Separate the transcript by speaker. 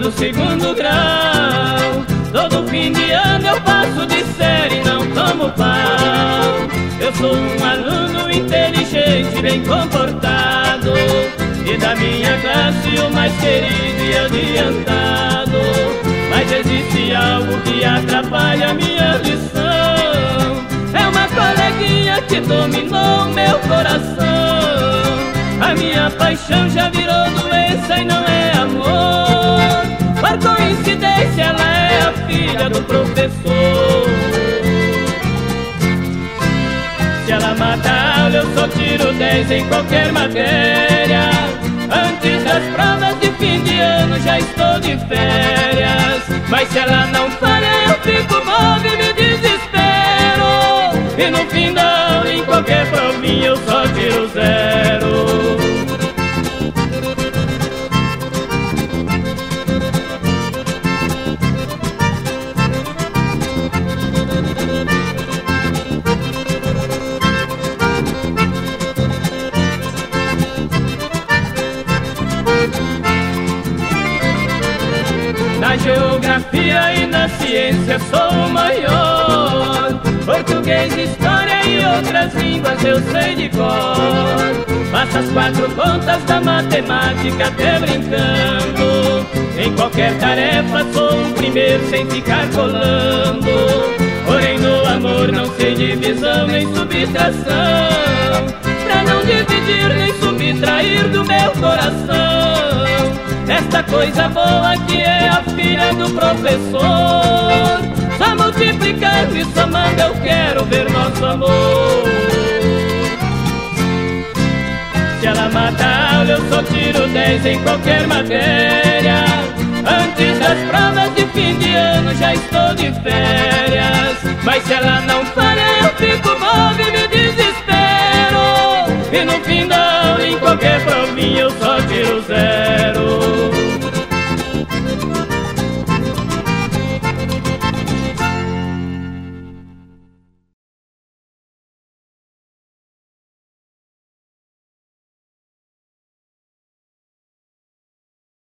Speaker 1: do segundo grau. Todo fim de ano eu passo de série e não tomo pau. Eu sou um aluno inteligente, bem comportado, e da minha classe o mais querido e adiantado. Mas existe algo que atrapalha a minha lição. É uma coleguinha que dominou meu coração. A minha paixão já virou doença e não é amor. Por coincidência ela é a filha do professor. Se ela mata a aula eu só tiro 10 em qualquer matéria. Antes das provas de fim de ano já estou de férias. Mas se ela não falha eu fico bobo e me desespero. E no fim da aula em qualquer provinha eu só tiro 0. Na geografia e na ciência sou o maior. Português, história e outras línguas eu sei de cor. Faço as 4 contas da matemática até brincando. Em qualquer tarefa sou o primeiro sem ficar colando. Porém no amor não sei divisão nem subtração. Pra não dividir nem subtrair do meu coração esta coisa boa que é a filha do professor. Só multiplicando e somando eu quero ver nosso amor. Se ela mata a aula eu só tiro 10 em qualquer matéria. Antes das provas de fim de ano já estou de férias. Mas se ela não falha